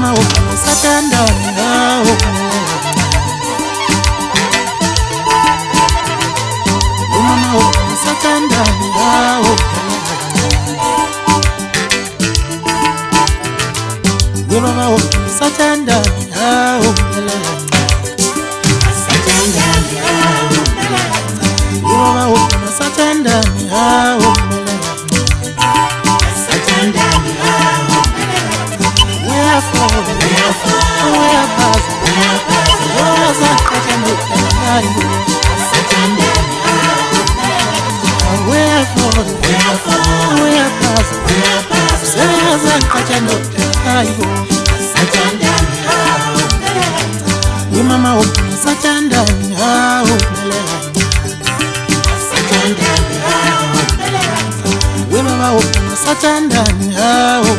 mama usathandani ngawo mama usathandani ngawo mama usathandani ngawo mama usathandani ngawo mama usathandani ngawo mama usathandani ngawo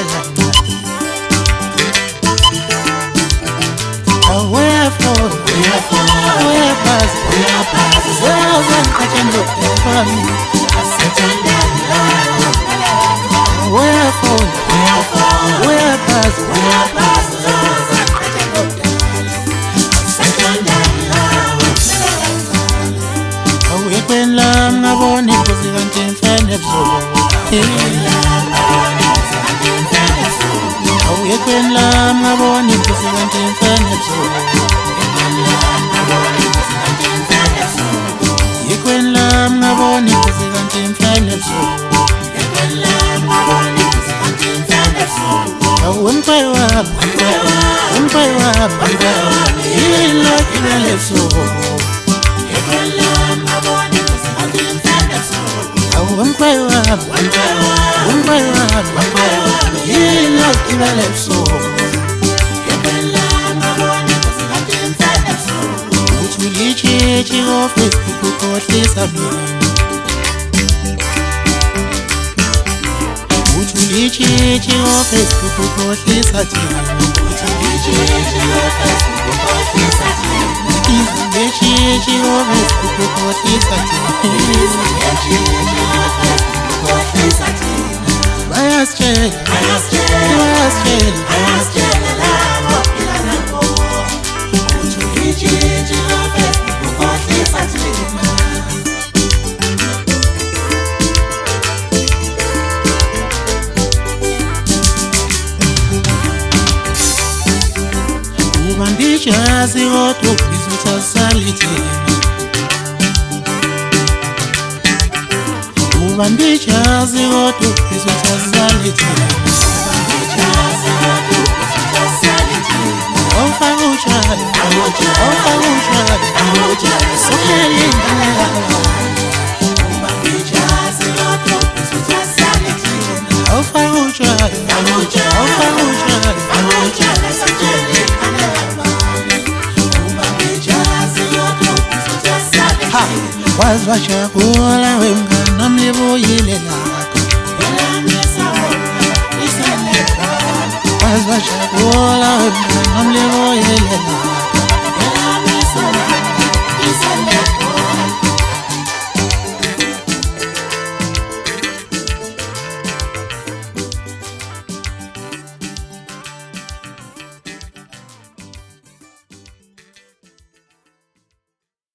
Jazi oto bizuta salite Ubandi jazi oto bizuta salite Ofa uchad Sokeli Ubandi jazi oto bizuta salite Ofa uchad Sokeli Wazwasha kula wemgana mlivoyile lako Wazwasha kula wemgana mlivoyile lako